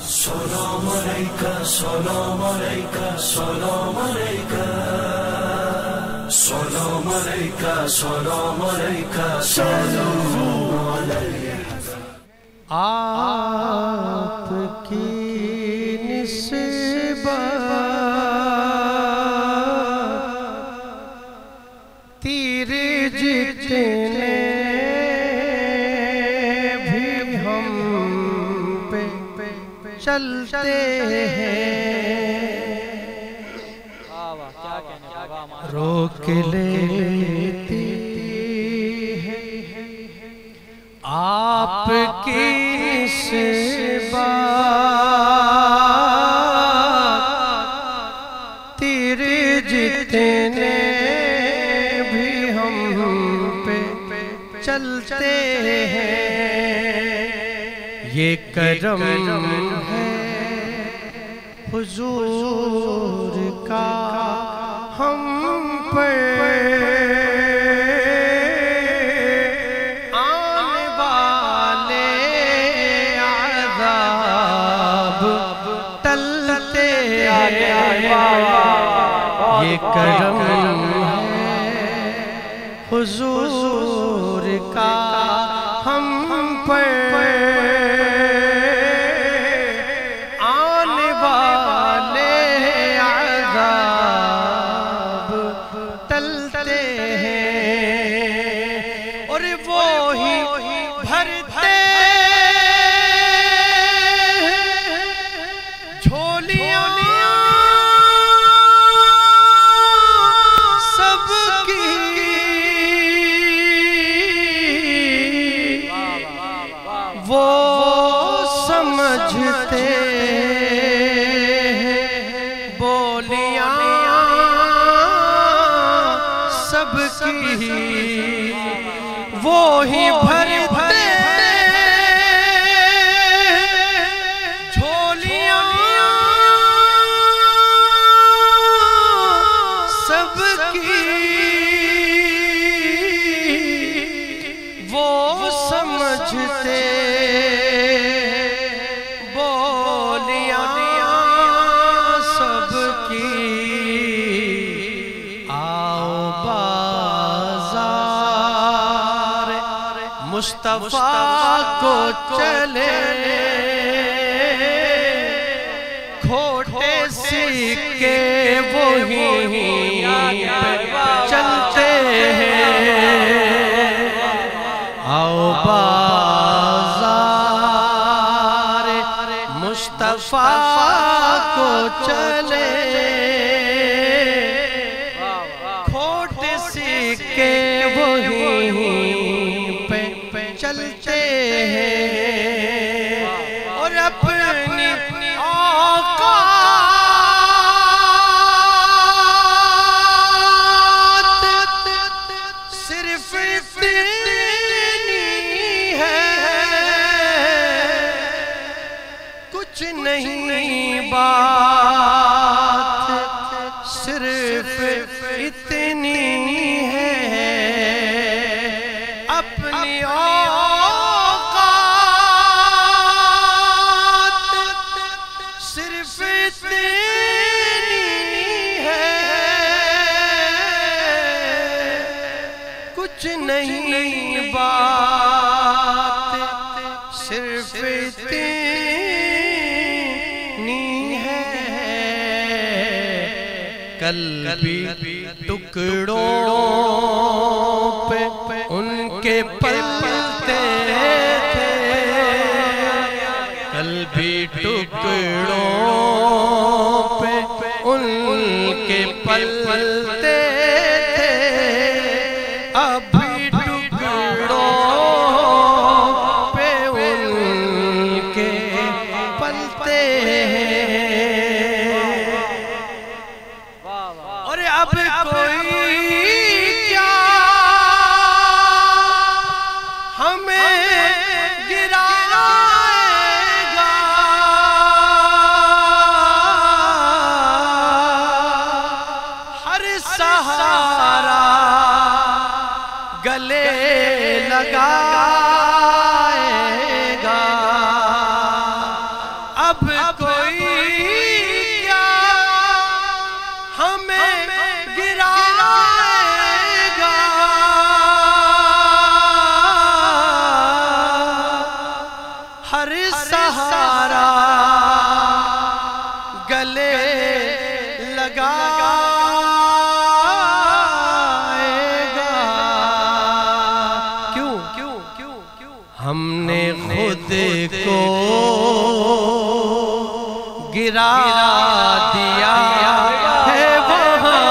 سلام علیکہ سلام علیکہ سلام علیکہ سلام علیکہ سلام علیکہ سلام علیکہ آپ کی نسبت تیر جتنے بھی ہم پہ چلتے ہیں روک لیتی ہے آپ کی نسبت تیر جتنے بھی ہم پہ چلتے ہیں یہ کرم ہے حضور کا ہم پر آنے والے عذاب ٹلتے ہیں یہ کرم ہے حضور کا ہم پر آنے والے عذاب ٹلتے ہیں اور وہی بھرتے جھولیاں سب کی وہ سمجھتے بولیاں سب کی وہی بھرتے جھولیاں سب کی وہ سمجھتے بولیاں سب کی آؤ بازار مصطفیٰ کو چلے کھوٹے سکے وہی چلتے ہیں آؤ بازار مصطفیٰ کو چلے کھوٹے سکے وہی چلتے ہیں اور اپنی اوقات صرف اتنی ہے کچھ نہیں بات صرف اتنی ہے اپنی اوقات صرف اتنی ہے کچھ نہیں بات صرف اتنی ہے کل بھی ٹکڑوں پہ ان کے پلتے تھے کل بھی ٹکڑوں پہ ان کے پلتے تھے اب بھی ٹکڑوں پہ ان کے پلتے ہیں اور اب کوئی کیا ہمیں گرائے گا ہر سہارا گلے لگائے گا اب کوئی کیا ہمیں گرائے گا، ہر سہارا گلے لگائے گا۔ کیوں ہم نے خود کو گرا دیا ہے وہاں،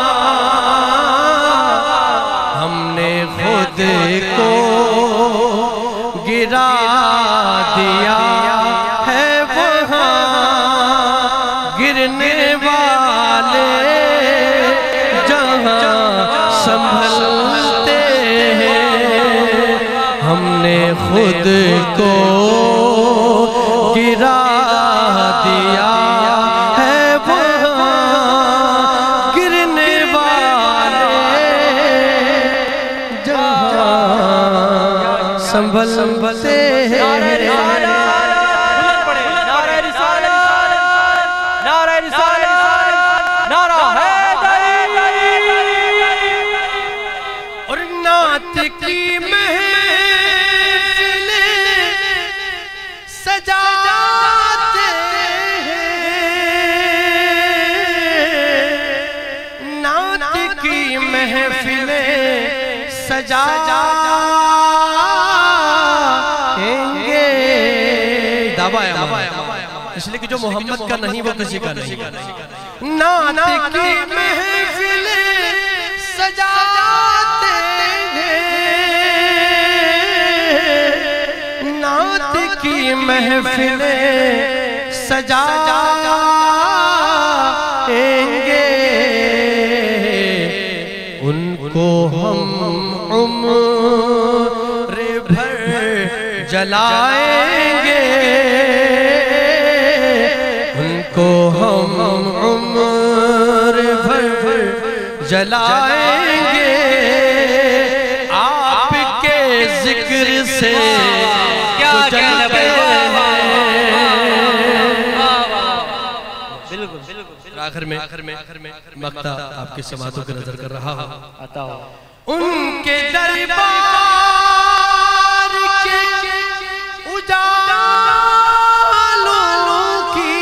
ہم نے خود کو گرا دیا ہے وہاں، گرنے والے جہاں سنبھلتے ہیں، ہم نے خود کو گرا دیا ہے وہاں، گرنے والے جہاں سنبھلتے ہیں۔ اور نعت کی محفلیں سجاتے ہیں، نعت کی محفلیں سجائیں گے۔ دعویٰ اس لیے کہ جو محمد کا نہیں وہ کسی کا نہیں۔ نعت کی محفلیں سجاتے ہیں، نعت کی محفلیں سجائیں گے، ان کو ہم عمر بھر جلائیں گے، ان کو ہم عمر بھر جلائیں گے، آپ کے ذکر سے کیا جلتے ہیں۔ آخر میں مقطع آپ کی سماعتوں کے نظر کر رہا ہوں۔ ان کے دربار کے اجالوں کی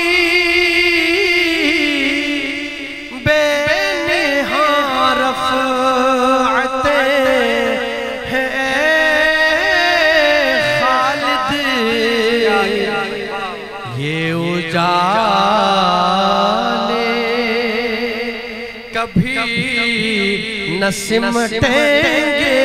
بے نہا رفعتیں ہیں خالد، یہ اجالے کبھی نہ سمٹیں گے،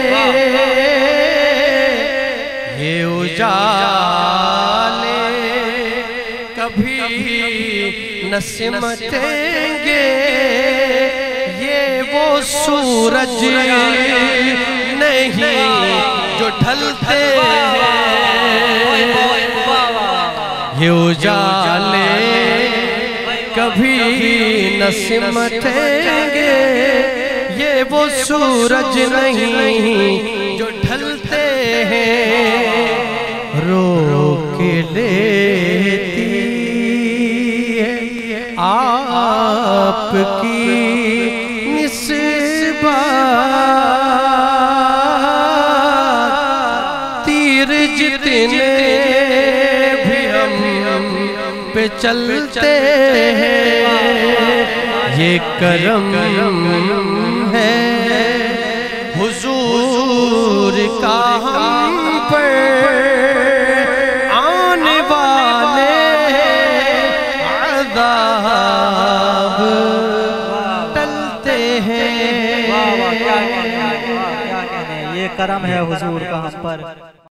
یہ اجالے کبھی نہ سمٹیں گے، یہ وہ سورج نہیں جو ڈھلتے ہیں، یہ اجالے کبھی نہ سمٹیں گے، یہ وہ سورج نہیں جو ڈھلتے ہیں، روک لیتی ہے آپ کی نسبات، تیر جتنے بھی ہم پہ چلتے ہیں، یہ کرم ہے حضور کا ہم پر، آنے والے عذاب ٹلتے ہیں۔ کیا کہنے، یہ کرم ہے حضور کا ہم پر۔